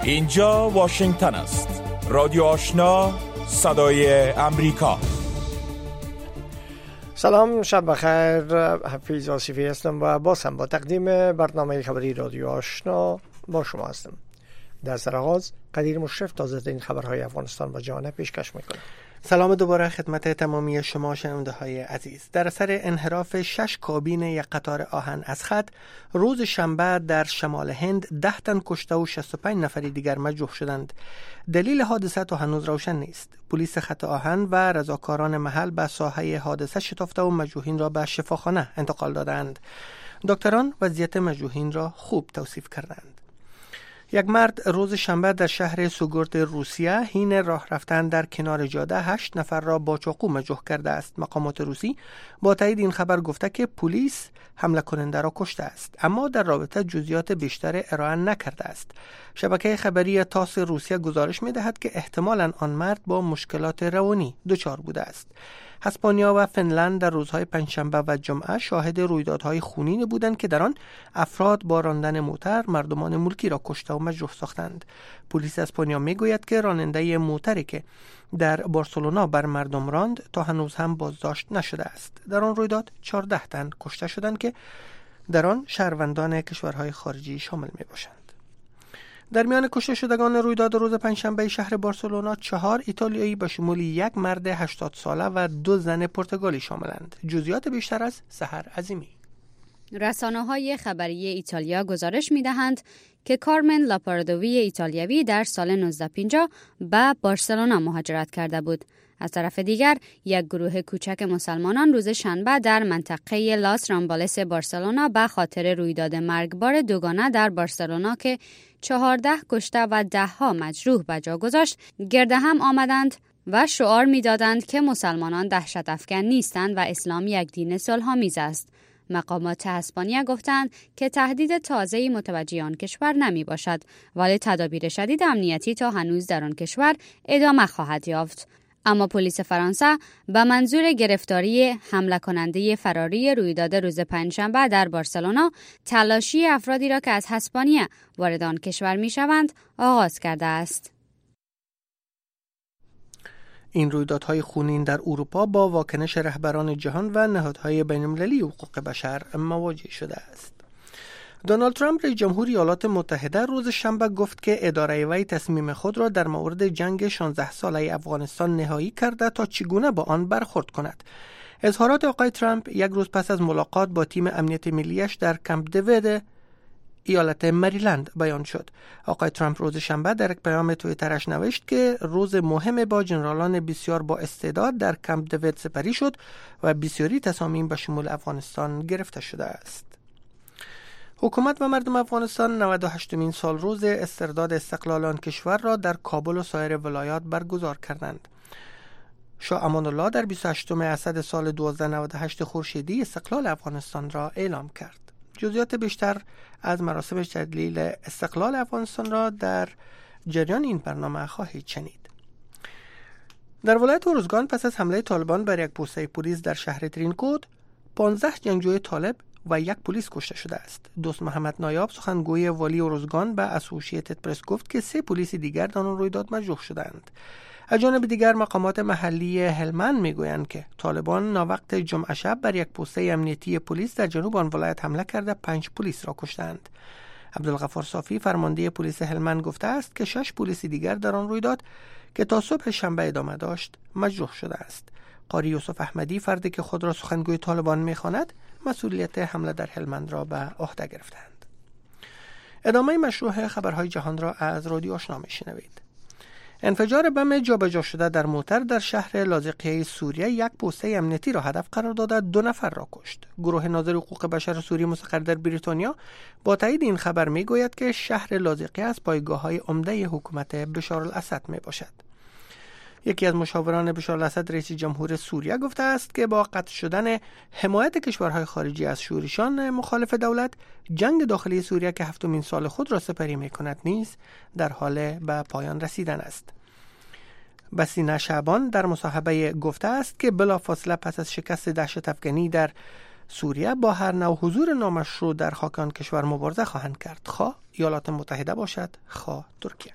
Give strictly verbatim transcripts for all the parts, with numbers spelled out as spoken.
اینجا واشنگتن است. رادیو آشنا، صدای امریکا. سلام، شب بخیر. حفیظ آصفی هستم و بازم با تقدیم برنامه خبری رادیو آشنا با شما هستم. در سرآغاز قدیر مشرف تازه این خبرهای افغانستان و جهان پیشکش میکنه. سلام دوباره خدمت تمامی شما شنونده های عزیز. در اثر انحراف شش کابین یک قطار آهن از خط، روز شنبه در شمال هند ده تن کشته و شصت و پنج نفر دیگر مجروح شدند. دلیل حادثه تا هنوز روشن نیست. پلیس خط آهن و رضاکاران محل به ساحه حادثه شتافته و مجروحین را به شفاخانه انتقال دادند. دکتران وضعیت مجروحین را خوب توصیف کردند. یک مرد روز شنبه در شهر سوگورت روسیه حین راه رفتن در کنار جاده هشت نفر را با چاقو مجروح کرده است. مقامات روسی با تایید این خبر گفته که پلیس حمله کننده را کشته است، اما در رابطه جزئیات بیشتر ارائه نکرده است. شبکه خبری تاس روسیه گزارش می‌دهد که احتمالاً آن مرد با مشکلات روانی دچار بوده است. اسپانیا و فنلند در روزهای پنجشنبه و جمعه شاهد رویدادهای خونین بودند که در آن افراد با راندن موتر مردمان ملکی را کشته و مجروح ساختند. پلیس اسپانیا میگوید که راننده موتری که در بارسلونا بر مردم راند تا هنوز هم بازداشت نشده است. در آن رویداد چهارده تن کشته شدند که در آن شهروندان کشورهای خارجی شامل می باشند. در میان کشته شدگان رویداد روز پنجشنبه شهر بارسلونا چهار ایتالیایی به شمول یک مرد هشتاد ساله و دو زن پرتغالی شاملند. جزئیات بیشتر از سحر عظیمی. رسانه‌های خبری ایتالیا گزارش می‌دهند که کارمن لاپاردوی ایتالیایی در سال نوزده پنجاه به بارسلونا مهاجرت کرده بود. از طرف دیگر یک گروه کوچک مسلمانان روز شنبه در منطقه لاس رامبالس بارسلونا به خاطر رویداد مرگبار دوگانه در بارسلونا که چهارده کشته و ده ها مجروح به جا گذاشت گرد هم آمدند و شعار می‌دادند که مسلمانان دهشت افکن نیستند و اسلام یک دین صلح‌آمیز است. مقامات اسپانیا گفتند که تهدید تازه‌ای متوجه آن کشور نمی باشد، ولی تدابیر شدید امنیتی تا هنوز در آن کشور ادامه خواهد یافت. اما پلیس فرانسه به منظور گرفتاری حمله کننده فراری رویداد روز پنجشنبه در بارسلونا تلاشی افرادی را که از اسپانیا وارد آن کشور می شوند آغاز کرده است. این رویدادهای خونین در اروپا با واکنش رهبران جهان و نهادهای بین‌المللی حقوق بشر مواجه شده است. دونالد ترامپ رئیس جمهور ایالات متحده روز شنبه گفت که اداره وی تصمیم خود را در مورد جنگ شانزده ساله افغانستان نهایی کرده تا چگونه با آن برخورد کند. اظهارات آقای ترامپ یک روز پس از ملاقات با تیم امنیت ملیش در کمپ دیوید ایالت مریلند بیان شد. آقای ترامپ روز شنبه در یک پیام توییترش نوشت که روز مهم با جنرالان بسیار با استعداد در کمپ دیوید سپری شد و بسیاری تصامیم به شمول افغانستان گرفته شده است. حکومت و مردم افغانستان نود و هشتمین سال روز استرداد استقلال آن کشور را در کابل و سایر ولایات برگزار کردند. شاه امان الله در بیست و هشتم اسد سال هزار و دویست و نود و هشت خورشیدی استقلال افغانستان را اعلام کرد. جزئیات بیشتر از مراسم تجلیل استقلال افغانستان را در جریان این برنامه خواهید شنید. در ولایت اروزگان پس از حمله طالبان بر یک پوسته پلیس در شهر ترینکوت، پانزده جنگجوی طالب و یک پلیس کشته شده است. دوست محمد نایاب سخنگوی والی اروزگان به اسوسییتد پرس گفت که سه پلیس دیگر در آن رویداد مجروح شدند. از جانب دیگر مقامات محلی هلمند میگویند که طالبان ناوقت جمعه شب بر یک پوسته امنیتی پلیس در جنوب آن ولایت حمله کرده پنج پلیس را کشتند. عبدالغفار صافی فرمانده پلیس هلمند گفته است که شش پلیس دیگر در آن رویداد که تا صبح شنبه ادامه داشت مجروح شده است. قاری یوسف احمدی فردی که خود را سخنگوی طالبان میخواند مسئولیت حمله در هلمند را به عهده گرفتند. ادامه مشروع خبرهای جهان را از رادیو آشنا میشنوید. انفجار بم جابجا شده در موتر در شهر لاذقیه سوریه یک پوسته امنیتی را هدف قرار داده دو نفر را کشت. گروه ناظر حقوق بشر سوریه مستقر در بریتانیا با تایید این خبر میگوید که شهر لاذقیه از پایگاه‌های عمده حکومت بشار الاسد می باشد. یکی از مشاوران بشار الاسد رئیس جمهور سوریه گفته است که با قطع شدن حمایت کشورهای خارجی از شورشان مخالف دولت، جنگ داخلی سوریه که هفتمین سال خود را سپری می‌کند نیز در حال به پایان رسیدن است. بسینا شعبان در مصاحبه گفته است که بلافاصله پس از شکست دهشت افغانی در سوریه با هر نوع حضور نامشروع در خاک آن کشور مبارزه خواهند کرد، خواه ایالات متحده باشد خواه ترکیه.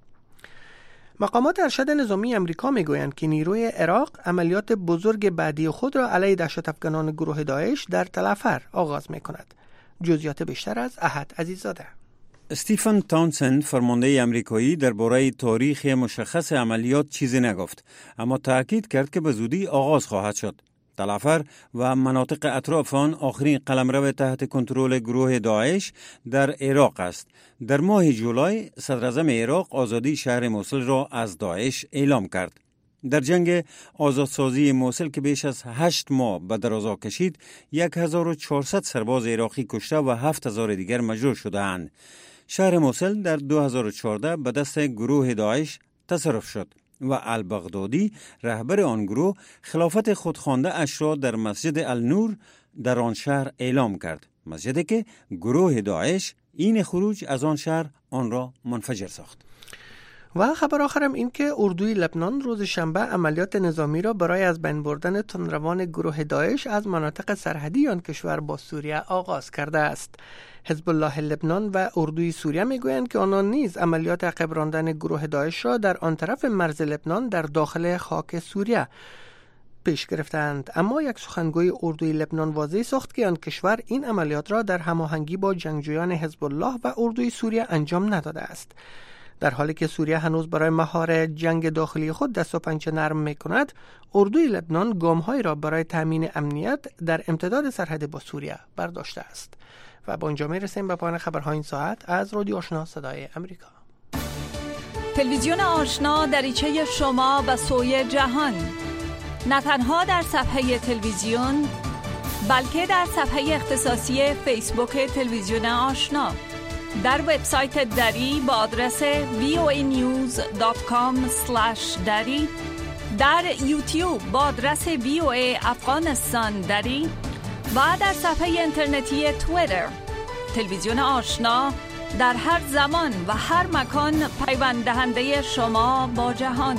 مقامات ارشد نظامی امریکا میگویند که نیروی عراق عملیات بزرگ بعدی خود را علیه دهشت‌افکنان گروه داعش در تلفر آغاز میکند. جزئیات بیشتر از احد عزیزاده. استیفن تاونسند فرمانده امریکایی درباره تاریخ مشخص عملیات چیزی نگفت، اما تاکید کرد که به زودی آغاز خواهد شد. تلفر و مناطق اطراف آن آخرین قلمرو تحت کنترل گروه داعش در عراق است. در ماه جولای صدر اعظم عراق آزادی شهر موصل را از داعش اعلام کرد. در جنگ آزادسازی موصل که بیش از هشت ماه به درازا کشید، هزار و چهارصد سرباز عراقی کشته و هفت هزار دیگر مجروح شدند. شهر موصل در دو هزار و چهارده به دست گروه داعش تصرف شد و البغدادی رهبر آن گروه خلافت خودخوانده اش را در مسجد النور در آن شهر اعلام کرد، مسجدی که گروه داعش این خروج از آن شهر آن را منفجر ساخت. و خبر آخرم این که اردوی لبنان روز شنبه عملیات نظامی را برای از بین بردن تندروان گروه داعش از مناطق سرحدی آن کشور با سوریه آغاز کرده است. حزب الله لبنان و اردوی سوریه میگویند که آنان نیز عملیات عقب راندن گروه داعش را در آن طرف مرز لبنان در داخل خاک سوریه پیش گرفتند، اما یک سخنگوی اردوی لبنان واضح ساخت که آن کشور این عملیات را در هماهنگی با جنگجویان حزب الله و اردوی سوریه انجام نداده است. در حالی که سوریه هنوز برای مهار جنگ داخلی خود دست و پنجه نرم می‌کند، اردوی لبنان گام‌هایی را برای تامین امنیت در امتداد سرحد با سوریه برداشته است. و با اینجا می‌رسیم به پایان خبرهای این ساعت از رادیو آشنا صدای امریکا. تلویزیون آشنا دریچه شما به سوی جهان، نه تنها در صفحه تلویزیون بلکه در صفحه اختصاصی فیسبوک تلویزیون آشنا، در وبسایت دری با آدرس وی او ای نیوز دات کام اسلش دری، در یوتیوب با آدرس وی او ای افغانستان دری و در صفحه اینترنتی توییتر. تلویزیون آشنا در هر زمان و هر مکان پیوند دهنده شما با جهان.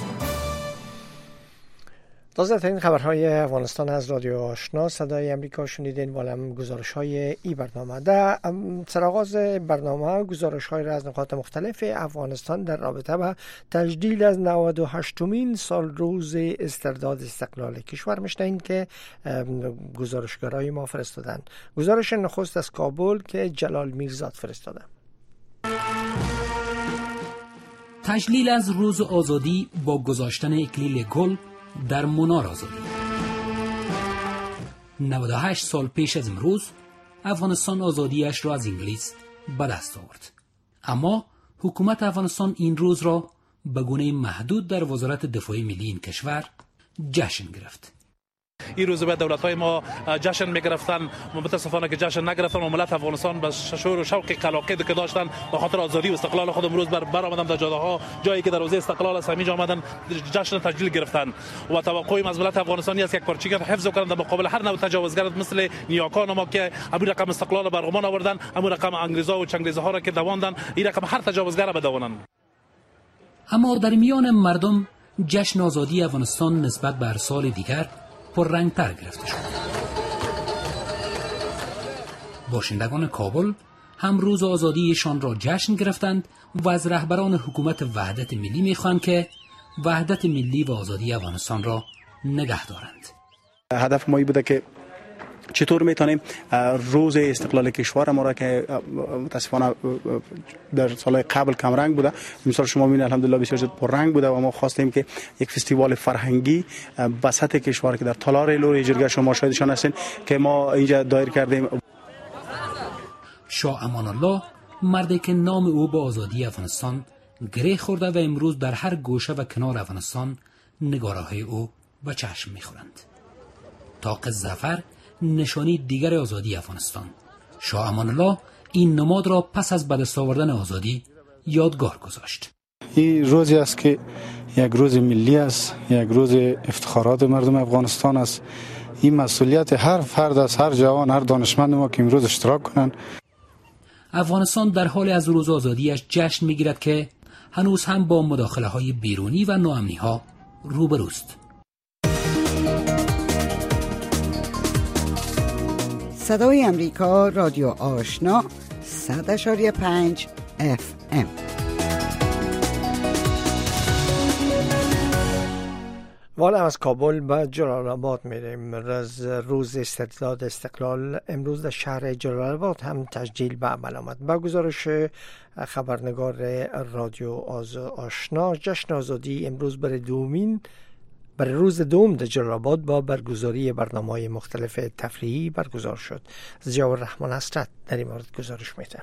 تازه ترین خبرهای افغانستان از رادیو آشنا صدای امریکا شنیدین. والم گزارش های ای برنامه. در سرآغاز برنامه گزارش های را از نقاط مختلف افغانستان در رابطه با تجدید از نود و هشتمین سال روز استرداد استقلال کشور میشنوید که گزارشگرای ما فرستادن. گزارش نخست از کابل که جلال میرزاد فرستاده. تجلیل از روز آزادی با گذاشتن اکلیل گل در منار آزادی. نود و هشت سال پیش از امروز افغانستان آزادیش را از انگلیس به دست آورد، اما حکومت افغانستان این روز را به گونه محدود در وزارت دفاع ملی این کشور جشن گرفت. این روز به دولت‌های ما جشن می‌گرفتن، متاسفانه که جشن نگرفتن و ملت افغانستان به شور و شوق قلاقی که داشتن به خاطر آزادی و استقلال خود امروز بر برآمدن در جاده‌ها، جایی که در روز استقلال است همینجا آمدن جشن تجلیل گرفتن و توقعیم از ملت افغانستانی است یک پارچگی حفظ کنند در مقابل هر نوع تجاوزگر مثل نیاکان ما که همین رقم استقلال برغمان آوردن، همون رقم انگریزا و چنگیزها را که دواندن، این رقم هر تجاوزگر را بدوانند. اما در میان مردم جشن آزادی افغانستان نسبت به هر سال دیگر پررنگ‌تر گرفته شد. باشندگان کابل هم روز آزادیشان را جشن گرفتند و از رهبران حکومت وحدت ملی می‌خواهند که وحدت ملی و آزادی افغانستان را نگه دارند. هدف ما بوده که چطور میتونیم روز استقلال کشور ما را که متاسفانه در سالهای قبل کم رنگ بوده، مثلا شما میبینید الحمدلله بسیار زیاد پر رنگ بوده و ما خواستیم که یک فستیوال فرهنگی به سطح کشور که در تالار لور جرگه شما شاهدشان هستین که ما اینجا دایر کردیم. شاه امان الله، مردی که نام او با آزادی افغانستان گره خورده و امروز در هر گوشه و کنار افغانستان نگاره‌های او به چشم میخورند. طاق ظفر نشانی دیگر آزادی افغانستان. شاه امان الله این نماد را پس از به دست آوردن آزادی یادگار گذاشت. این روزی است که یک روز ملی است، یک روز افتخارات مردم افغانستان است. این مسئولیت هر فرد است، هر جوان، هر دانشمند ما که امروز اشتراک کنند. افغانستان در حال از روز آزادیش جشن میگیرد که هنوز هم با مداخله های بیرونی و ناامنی ها روبروست. صدای امریکا رادیو آشنا صد اشاری پنج اف ام. والا از کابل به جلال آباد میریم. از روز استرداد استقلال امروز در شهر جلال آباد هم تسجیل به عمل آمد. با گزارش خبرنگار رادیو آشنا، جشن آزادی امروز برای دومین برای روز دوم در جلال آباد با برگزاری برنامه‌های مختلف تفریحی برگزار شد. ضیاء الرحمن حسرت در این مورد گزارش میده.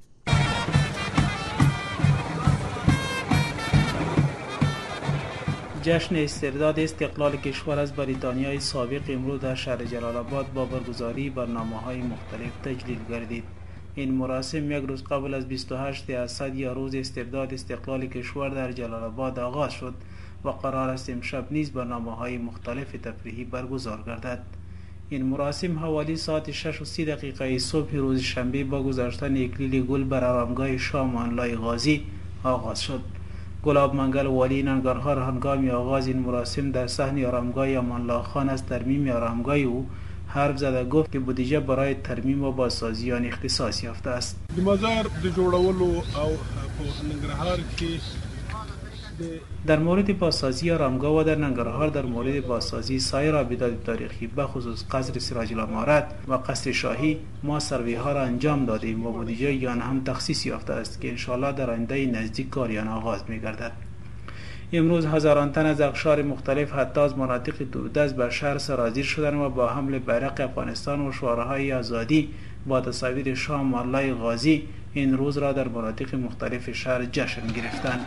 جشن استرداد استقلال کشور از بریتانیای سابق امروز در شهر جلال آباد با برگزاری برنامه‌های مختلف تجلیل گردید. این مراسم یک روز قبل از بیست و هشت اسد یا روز استرداد استقلال کشور در جلال آباد آغاز شد و قرار است امشب نیز برنامه‌های مختلف تفریحی برگزار گردد. این مراسم حوالی ساعت شش و سی دقیقه صبح روز شنبه با گذاشتن اکلیل گل بر آرامگاه شاه امان الله غازی آغاز شد. گلاب منگل والی ننگرهار هنگام آغاز این مراسم در صحن آرامگاه امان الله خان از ترمیم آرامگاه او حرف زده گفت که بودجه برای ترمیم و بازسازی آن اختصاص یافته است. د مزار د جوړولو او په ننګرهار کې در مورد بازسازی آرامگاه و در ننگرهار در مورد بازسازی سایر آبیدات تاریخی به خصوص قصر سراج الامارات و قصر شاهی ما سروی ها را انجام دادیم و بودجه آن هم تخصیص یافته است که انشاءالله در آینده نزدیک کار آن آغاز می گردد. امروز هزاران تن از اقشار مختلف حتی از مناطق دوردست بر شهر سرازیر شدند و با حمل بیرق افغانستان و شعارهای آزادی با تصاویر شاه امان الله غازی این روز را در مناطق مختلف شهر جشن گرفتند.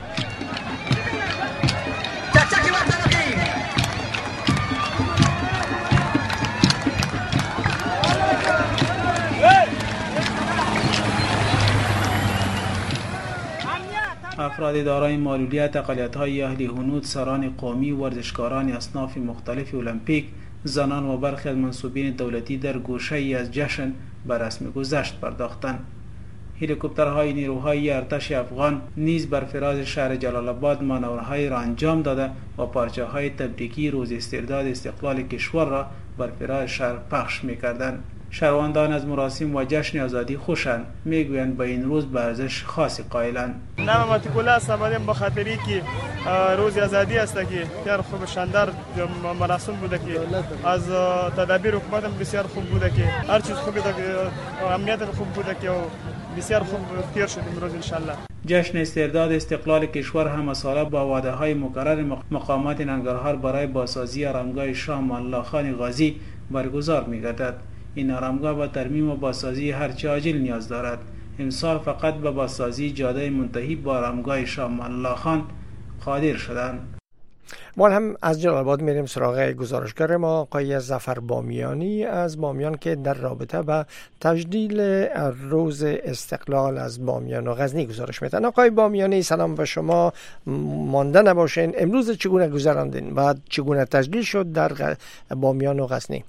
افراد دارای معلولیت، اقلیت‌های اهل هنود، سران قومی، ورزشکاران اصناف مختلف المپیک، زنان و برخی از منصوبین دولتی در گوشه‌ای از جشن به رسم گذشت پرداختند. هلیکوپترهای نیروهای ارتش افغان نیز بر فراز شهر جلال آباد مانورهای را انجام داده و پارچه‌های تبریکی روز استرداد استقلال کشور را بر فراز شهر پخش می‌کردند. شهروندان از مراسم و جشن آزادی خوشند، میگویند با این روز به ارزش خاصی قائلند. نام ماتیکولا است، آمدیم به خاطری که روز آزادی است که بسیار خوب شاندار مراسم بوده که از تدابیر حکومت بسیار خوب بوده که هر چیز خوبی ده که امنیت خوب بوده که بسیار خوب تیر شد امروز انشالله. جشن استرداد استقلال کشور هم ساله با وعده های مکرر مقامات ننگرهار برای بازسازی آرامگاه شاه امان الله خان غازی برگزار می‌گردد. این آرامگاه با ترمیم و بازسازی هرچه عاجل نیاز دارد. امسال فقط به بازسازی جاده منتهی با آرامگاه شاه امان الله خان قادر شدند. ما هم از جلال آباد میریم سراغ گزارشگر ما آقای ظفر بامیانی از بامیان که در رابطه با تجلیل روز استقلال از بامیان و غزنی گزارش میدن. آقای بامیانی سلام به شما، مانده نباشین. امروز چگونه گذراندین و چگونه تجلیل شد در بامیان و غزنی؟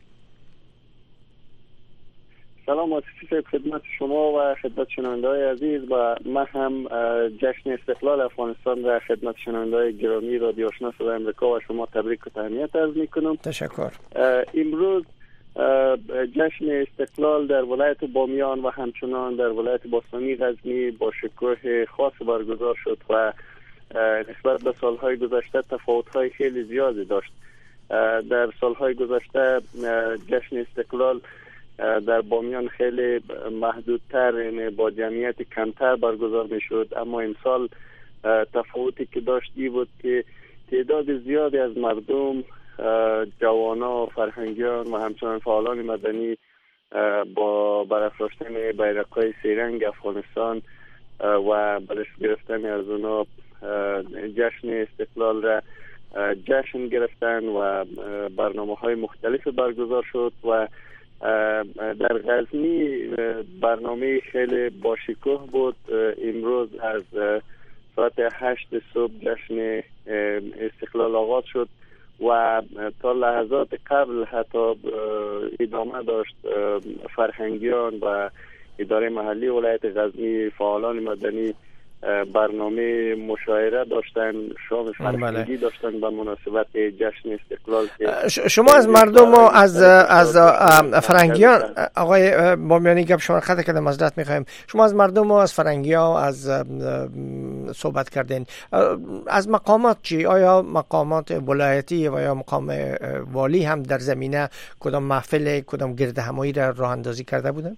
سلام آسفی خدمت شما و خدمت شنونده‌های عزیز و من هم جشن استقلال افغانستان را خدمت شنونده‌های گرامی رادیو آشنا صدای امریکا و شما تبریک و تهنیت عرض می‌کنم. تشکر. امروز جشن استقلال در ولایت بامیان و همچنان در ولایت باستانی غزنی با شکوه خاص برگزار شد و نسبت به سالهای گذشته تفاوت‌های خیلی زیادی داشت. در سالهای گذشته جشن استقلال در بامیان خیلی محدودتر، یعنی با جمعیت کمتر برگزار می شد، اما امسال تفاوتی که داشت ای بود که تعداد زیادی از مردم، جوانا، فرهنگیان و همچنان فعالان مدنی با برافراشتن بیرق‌های سه‌رنگ افغانستان و به دست گرفتن از اونا جشن استقلال را جشن گرفتن و برنامه‌های مختلف برگزار شد و در غزنی برنامه خیلی باشکوه بود. امروز از ساعت هشت صبح جشن استقلال آغاز شد و تا لحظات قبل حتی ادامه داشت. فرهنگیان و اداره محلی ولایت غزنی، فعالان مدنی برنامه مشاعره داشتن، شام فرهنگی داشتن به مناسبت جشن استقلال. شما از مردم و از از فرنگیان، آقای بامیانی گپ شما خطا کردم، معذرت میخوایم، شما از مردم و از فرنگیان از صحبت کردین، از مقامات چی؟ آیا مقامات ولایتی و یا مقام والی هم در زمینه کدام محفل کدام گرد همایی را راه اندازی کرده بودن؟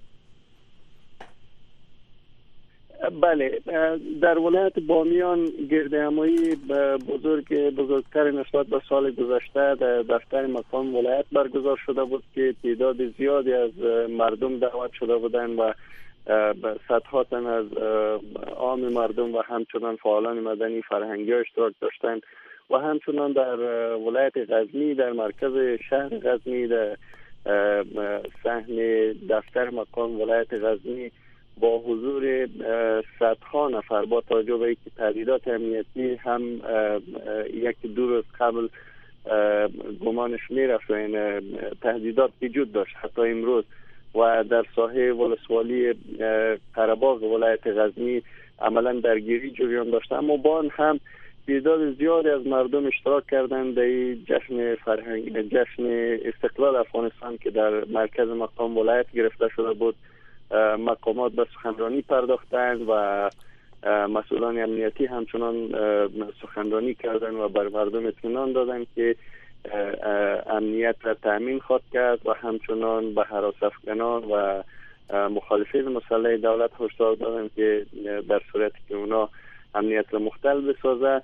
بله، در ولایت بامیان گرد همایی بزرگ بزرگتر نسبت به سال گذشته در دفتر مقام ولایت برگزار شده بود که تعداد زیادی از مردم دعوت شده بودند و صدها تن از عام مردم و همچنان فعالان مدنی فرهنگی اشتراک داشتند و همچنان در ولایت غزنی در مرکز شهر غزنی در صحن دفتر مقام ولایت غزنی با حضور صدها نفر با توجه به اینکه تهدیدات امنیتی هم یک دو روز قبل گمانش میرفت و این تهدیدات وجود داشت حتی امروز و در ساحه ولسوالی قره‌باغ ولایت غزنی عملا درگیری جریان داشت، اما با آن هم تعداد زیادی از مردم اشتراک کردند در جشن فرهنگ جشن استقلال افغانستان که در مرکز مقام ولایت گرفته شده بود. مقامات به سخنرانی پرداختند و مسئولان امنیتی همچنان سخنرانی کردند و بر مردم اطمینان دادند که امنیت را تأمین خواهد کرد و همچنان به هراس افکنان و مخالفین مسلح دولت هشدار دادند که در صورتی که اونا امنیت را مختل بسازه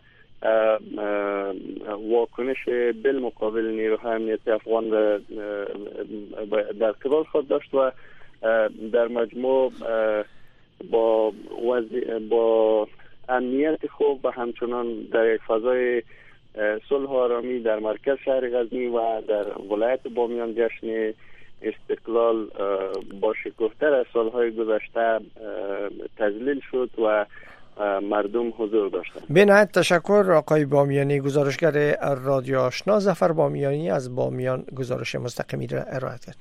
واکنش بالمقابل نیروهای امنیتی افغان را در قبال خود داشت و در مجموع با وضع با امنیت خوب و همچنان در یک فضای صلح و آرامی در مرکز شهر غزنی و در ولایت بامیان جشن استقلال با شکوفتر از سالهای گذشته تجلیل شد و مردم حضور داشتند. به نهایت تشکر آقای بامیانی. گزارشگر رادیو آشنا ظفر بامیانی از بامیان گزارش مستقیمی را ارائه کرد.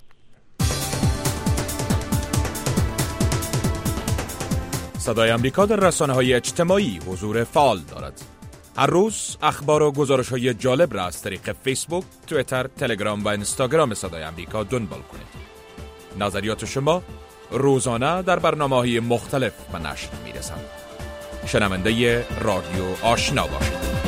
صدای امریکا در رسانه‌های اجتماعی حضور فعال دارد. هر روز اخبار و گزارش‌های جالب را از طریق فیسبوک، توییتر، تلگرام و اینستاگرام صدای امریکا دنبال کنید. نظریات شما روزانه در برنامه‌های مختلف به نشر می‌رسند. شنونده رادیو آشنا باشید.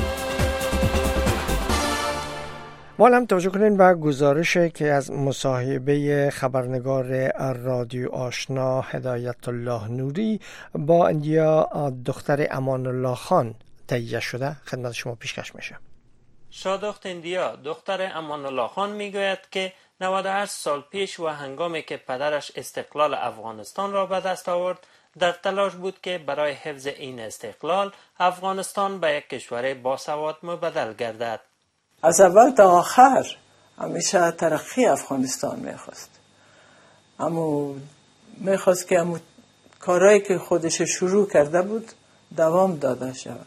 ما هم توجه کنین به گزارشی که از مصاحبه خبرنگار رادیو آشنا هدایت الله نوری با اندیا دختر امان الله خان تهیه شده خدمت شما پیشکش میشه. شادخت اندیا دختر امان الله خان میگوید که نود و هشت سال پیش و هنگامی که پدرش استقلال افغانستان را به دست آورد در تلاش بود که برای حفظ این استقلال افغانستان به یک کشور باسواد مبدل گردد. از اول تا آخر همیشه ترقی افغانستان میخواست، اما میخواست که همون کارهایی که خودش شروع کرده بود دوام داده شود.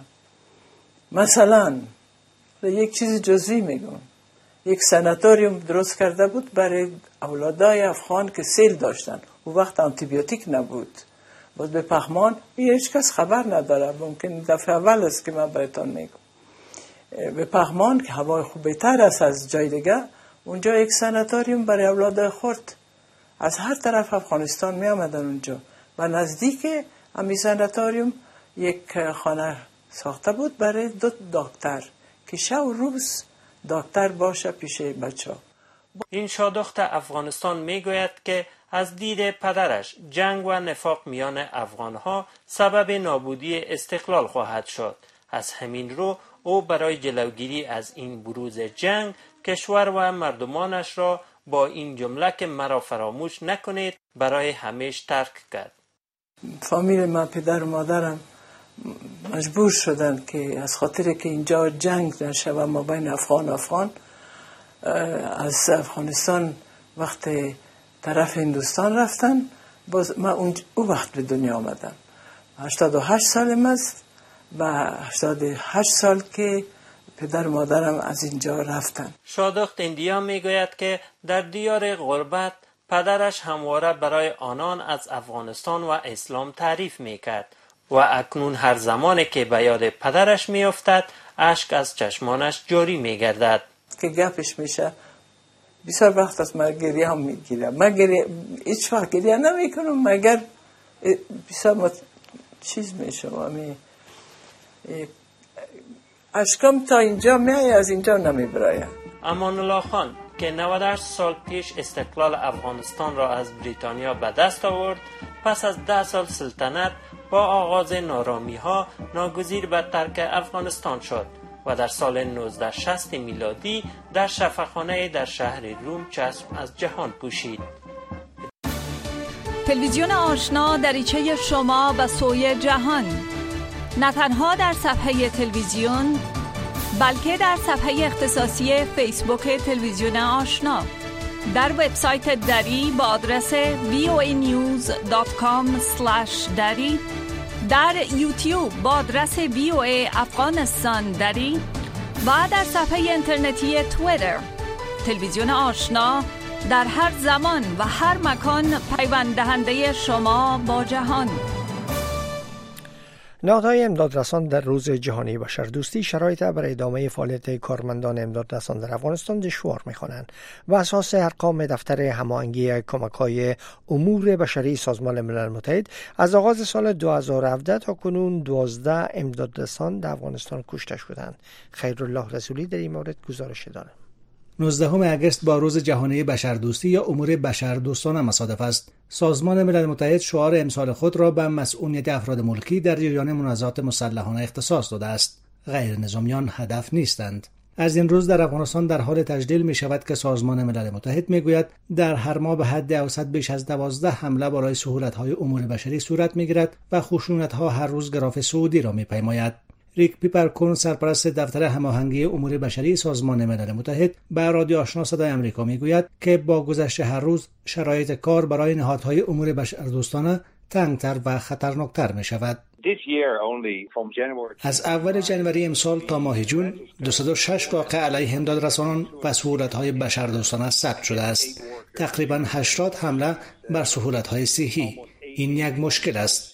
مثلا یک چیز جزئی میگم، یک ساناتوریوم درست کرده بود برای اولادای افغان که سیل داشتن. اون وقت آنتی بیوتیک نبود، باز به پخمان هیچ کس خبر نداره، ممکن دفعه اول است که من بهتون میگم. به پخمان که هوای خوب بهتر است از جای دیگه، اونجا یک ساناتوریوم برای اولاد خرد از هر طرف افغانستان می آمدن اونجا و نزدیک امی ساناتوریوم یک خانه ساخته بود برای دو دکتر که شب و روز دکتر باشه پیش بچه ها. این شادخت افغانستان می گوید که از دید پدرش جنگ و نفاق میان افغانها سبب نابودی استقلال خواهد شد. از همین رو او برای جلوگیری از این بروز جنگ کشور و مردمانش را با این جمله که مرا فراموش نکنید برای همیشه ترک کرد. فامیل من، پدر و مادرم مجبور شدن که از خاطر که اینجا جنگ نشه و ما بین افغان و افغان از افغانستان وقت طرف هندوستان رفتن. باز من اون وقت به دنیا آمدم. هشتاد و هشت سالم است و هشتاد و هشت سال که پدر و مادرم از اینجا رفتن. شادخت اندیا میگوید که در دیار غربت پدرش همواره برای آنان از افغانستان و اسلام تعریف میکرد. و اکنون هر زمانی که به یاد پدرش میافتد اشک از چشمانش جاری میگردد. که گپش میشه بسیار وقت است من گریه هم میگیرم. من گریه هیچ وقت گریه نمیکنم مگر بسیار مت... چیز میشم امی اشکم تا اینجا میای از اینجا نمیبرایم. امان الله خان که نود و هشت سال پیش استقلال افغانستان را از بریتانیا به دست آورد، پس از ده سال سلطنت با آغاز نارامی ها ناگزیر به ترک افغانستان شد و در سال نوزده شصت میلادی در شفاخانه در شهر روم چشم از جهان پوشید. تلویزیون آشنا دریچه شما به سوی جهان، نه تنها در صفحه تلویزیون بلکه در صفحه اختصاصی فیسبوک تلویزیون آشنا، در وبسایت دری با آدرس وی او ای نیوز دات کام اسلش دری، در یوتیوب با آدرس وی او ای افغانستان دری و در صفحه اینترنتی توییتر. تلویزیون آشنا در هر زمان و هر مکان پیوند دهنده شما با جهان. نهادهای امدادرسان در روز جهانی بشردوستی شرایط برای ادامه فعالیت کارمندان امدادرسان در افغانستان دشوار می‌خوانند و اساس ارقام دفتر هماهنگی کمک‌های امور بشری سازمان ملل متحد از آغاز سال دو هزار و هفده تا کنون دوازده امدادرسان در افغانستان کشته شدند. خیرالله رسولی در این مورد گزارش دارد. نوزدهم اگست با روز جهانی بشردوستی یا امور بشردوستانه مصادف است. سازمان ملل متحد شعار امسال خود را به مسئولیت افراد ملکی در جریان منازعات مسلحانه اختصاص داده است. غیر نظامیان هدف نیستند. از این روز در افغانستان در حال تجلیل می شود که سازمان ملل متحد می گوید در هر ماه به حد اوسط بیش از دوازده حمله برای سهولت‌های امور بشری صورت می گیرد و خشونت‌ها هر روز گراف صعودی را می پیماید. ریک پیپرکورن سرپرست دفتر هماهنگی امور بشری سازمان ملل متحد به رادیو آشنا صدای آمریکا میگوید که با گذشت هر روز شرایط کار برای نهادهای امور بشردوستانه تنگتر و خطرناکتر می شود. از اول جنوری امسال تا ماه جون دویست و شش واقعه علیه امدادرسانان و سهولت‌های بشردوستانه ثبت شده است. تقریباً هشتاد حمله بر سهولت‌های صحی. این یک مشکل است.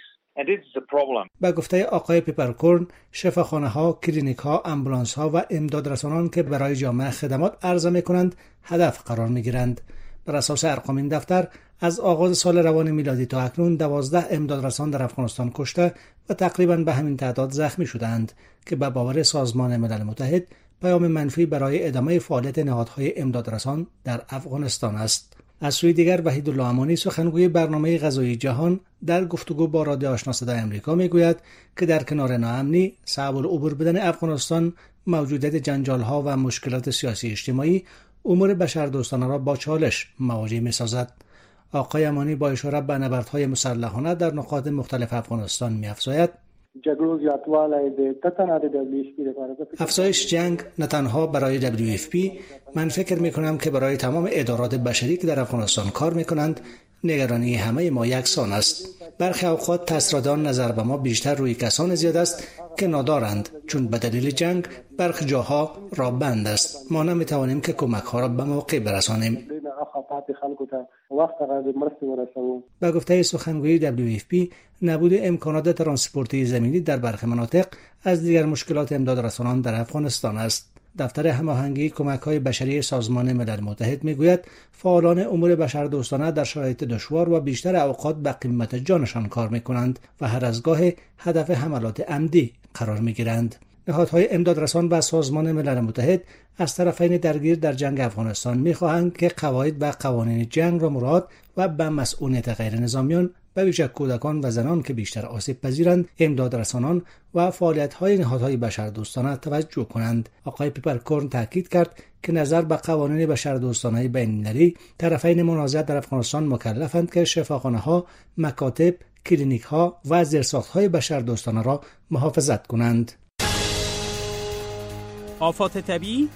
با گفته آقای پیپرکورن، شفاخانه‌ها، کلینیک‌ها، آمبولانس‌ها و امدادرسانان که برای جامعه خدمات عرضه می‌کنند هدف قرار می‌گیرند. بر اساس ارقام این دفتر از آغاز سال روان میلادی تا اکنون دوازده امدادرسان در افغانستان کشته و تقریباً به همین تعداد زخمی شدند که به باور سازمان ملل متحد پیام منفی برای ادامه فعالیت نهادهای امدادرسان در افغانستان است. از سوی دیگر وحیدالله امانی سخنگوی برنامه غذایی جهان در گفتگو با رادیو آشنا صدای آمریکا میگوید که در کنار ناامنی، صعب العبور بدن افغانستان، موجودیت جنجال‌ها و مشکلات سیاسی اجتماعی امور بشردوستانه را با چالش مواجه می‌سازد. آقای امانی با اشاره به نبردهای مسلحانه در نقاط مختلف افغانستان می‌افزاید: افزایش جنگ نه تنها برای دبلیو اف پی، من فکر می کنم که برای تمام ادارات بشری که در افغانستان کار می کنند نگرانی همه ما یکسان است. برخی اوقات تاثیرات نظر به ما بیشتر روی کسان زیاد است که نادارند، چون به دلیل جنگ برخی جاها را بند است. ما نمی توانیم که کمک ها را به موقع برسانیم. با گفته سخنگوی دبلیو اف پی، نبود امکانات ترانسپورتی زمینی در برخی مناطق از دیگر مشکلات امدادرسانان در افغانستان است. دفتر هماهنگی کمک‌های بشری سازمان ملل متحد میگوید فعالان امور بشردوستانه در شرایط دشوار و بیشتر اوقات به قیمت جانشان کار می‌کنند و هر از گاه هدف حملات عمدی قرار می‌گیرند. نهادهای امدادرسان و سازمان ملل متحد از طرفین درگیر در جنگ افغانستان می‌خواهند که قواعد و قوانین جنگ را مراعات و به مسئولیت غیر نظامیان به ویژه کودکان و زنان که بیشتر آسیب پذیرند، امدادرسانان و فعالیت‌های نهادهای بشردوستانه توجه کنند. آقای پیپرکورن تاکید کرد که نظر به قوانین بشردوستانه بین‌المللی، طرفین منازعه در افغانستان مکلفند که شفاخانه‌ها، مکاتب، کلینیک‌ها و زیرساخت‌های بشردوستانه را محافظت کنند. آفات طبیعی،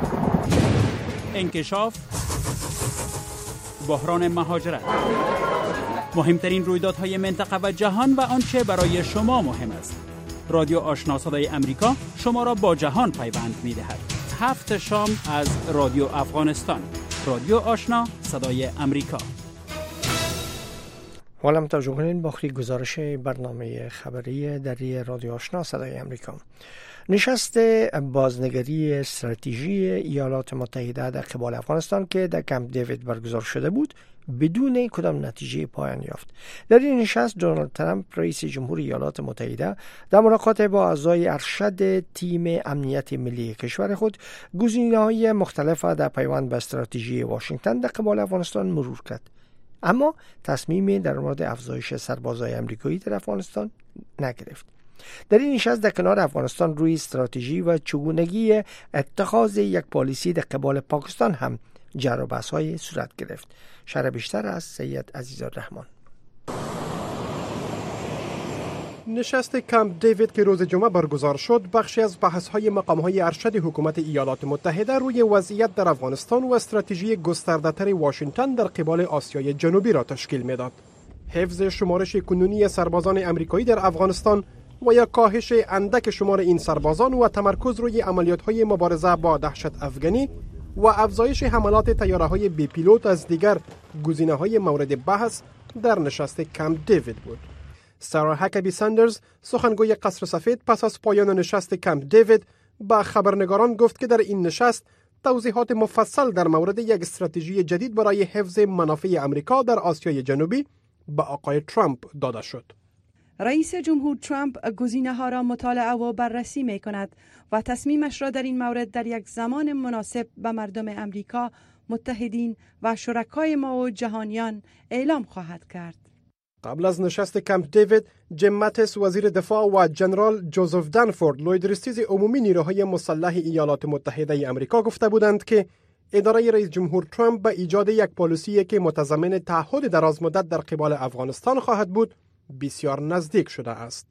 انکشاف، بحران مهاجرت، مهمترین رویدادهای منطقه و جهان و آنچه برای شما مهم است. رادیو آشنا صدای آمریکا شما را با جهان پیوند می‌دهد. هفت شام از رادیو افغانستان. رادیو آشنا صدای آمریکا. حالا توجه کنین با گزارش برنامه خبری دری رادیو آشنا صدای امریکا. نشست بازنگری استراتژی ایالات متحده در قبال افغانستان که در کمپ دیوید برگزار شده بود بدون کدام نتیجه پایان یافت. در این نشست دونالد ترامپ رئیس جمهور ایالات متحده در ملاقات با اعضای ارشد تیم امنیت ملی کشور خود گزینه‌های مختلف در پیوند به استراتژی واشنگتن در قبال افغانستان مرور کرد، اما تصمیمی در مورد افزایش سربازای آمریکایی در افغانستان نگرفت. در این نشست در کنار افغانستان روی استراتژی و چگونگی اتخاذ یک پالیسی در قبال پاکستان هم جر و بحث‌های صورت گرفت. شرح بیشتر از سید عزیزالرحمن. نشست کمپ دیوید که روز جمعه برگزار شد بخشی از بحث‌های مقام‌های ارشد حکومت ایالات متحده روی وضعیت در افغانستان و استراتژی گسترده‌تر واشنگتن در قبال آسیای جنوبی را تشکیل می‌داد. حفظ شمارش کنونی سربازان آمریکایی در افغانستان و یا کاهش اندک شمار این سربازان و تمرکز روی عملیات‌های مبارزه با دهشت افغانی و افزایش حملات طیاره‌های بی پیلوت از دیگر گزینه‌های مورد بحث در نشست کمپ دیوید بود. سارا هکبی ساندرز سخنگوی قصر سفید پس از پایان نشست کمپ دیوید با خبرنگاران گفت که در این نشست توضیحات مفصل در مورد یک استراتژی جدید برای حفظ منافع آمریکا در آسیای جنوبی به آقای ترامپ داده شد. رئیس جمهور ترامپ گزینه‌ها را مطالعه و بررسی می کند و تصمیمش را در این مورد در یک زمان مناسب به مردم امریکا، متحدین و شرکای ما و جهانیان اعلام خواهد کرد. قبل از نشست کمپ دیوید، جیم ماتیس وزیر دفاع و جنرال جوزف دنفورد لویدرستیز عمومی نیروهای مسلح ایالات متحده آمریکا گفته بودند که اداره رئیس جمهور ترامپ به ایجاد یک پالیسی که متضمن تعهد درازمدت در قبال افغانستان خواهد بود بسیار نزدیک شده است.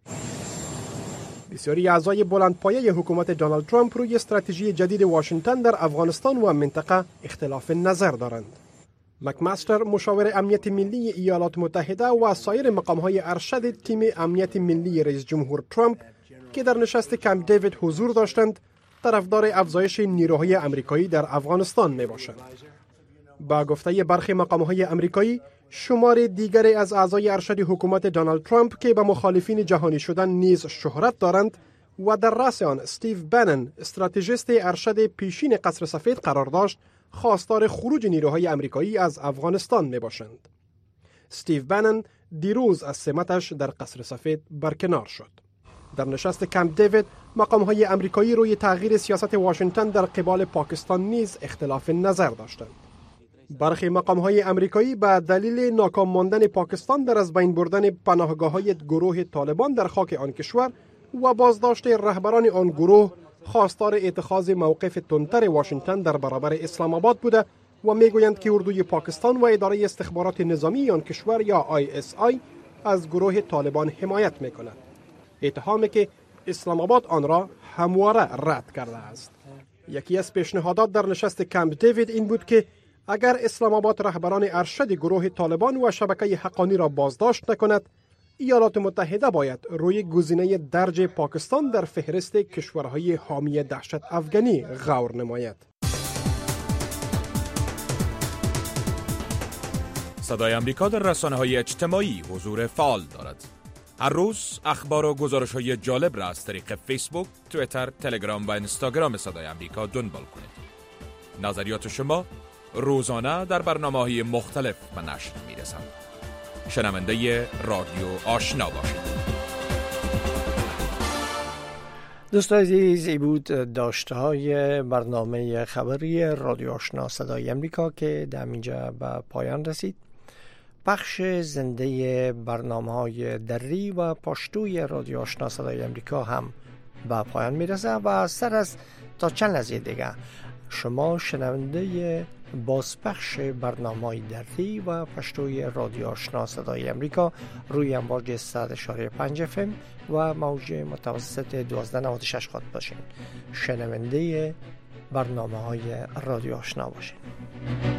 بسیاری اعضای بلندپایه حکومت دونالد ترامپ روی استراتژی جدید واشنگتن در افغانستان و منطقه اختلاف نظر دارند. مکماستر مشاور امنیت ملی ایالات متحده و سایر مقام‌های ارشد تیم امنیت ملی رئیس جمهور ترامپ که در نشست کمپ دیوید حضور داشتند، طرفدار افزایش نیروهای آمریکایی در افغانستان میباشند. با گفته برخی مقام‌های آمریکایی، شمار دیگری از اعضای ارشد حکومت دونالد ترامپ که به مخالفین جهانی شدن نیز شهرت دارند و در رأس آن استیو بنن استراتژیست ارشد پیشین قصر سفید قرار داشت، خواستار خروج نیروهای آمریکایی از افغانستان میباشند. استیو بنن دیروز از سمتش در قصر سفید برکنار شد. در نشست کمپ دیوید مقام‌های آمریکایی روی تغییر سیاست واشنگتن در قبال پاکستان نیز اختلاف نظر داشتند. برخی مقام‌های آمریکایی به دلیل ناکام ماندن پاکستان در از بین بردن پناهگاه‌های گروه طالبان در خاک آن کشور و بازداشت رهبران آن گروه خواستار اتخاذ موقف تندتر واشنگتن در برابر اسلام آباد بوده و میگویند که اردوی پاکستان و اداره استخبارات نظامی آن کشور یا آی اس آی از گروه طالبان حمایت میکند. اتهامی که اسلام آباد آن را همواره رد کرده است. یکی از پیشنهادات در نشست کمپ دیوید این بود که اگر اسلام آباد رهبران ارشد گروه طالبان و شبکه حقانی را بازداشت نکند، ایالات متحده باید روی گزینه درج پاکستان در فهرست کشورهای حامی دهشت افغانی غور نماید. صدای آمریکا در رسانه‌های اجتماعی حضور فعال دارد. هر روز اخبار و گزارش‌های جالب را از طریق فیسبوک، توییتر، تلگرام و اینستاگرام صدای آمریکا دنبال کنید. نظریات شما روزانه در برنامه‌های مختلف به نشر می‌رسند. شنونده رادیو آشنا باشید. دوستان عزیز، ای بود داشته های برنامه خبری رادیو آشنا صدای امریکا که در اینجا به پایان رسید. بخش زنده برنامه های دری و پشتوی رادیو آشنا صدای امریکا هم به پایان میرسه و سر از تا چند لحظه دیگه شما شنونده بازپخش برنامه‌های دری و پشتوی رادیو آشنا صدای امریکا روی امواج صد و پنج اف ام و موج متوسط دوازده نود و شش خواهد باشین. شنونده برنامه‌های رادیو آشنا باشین.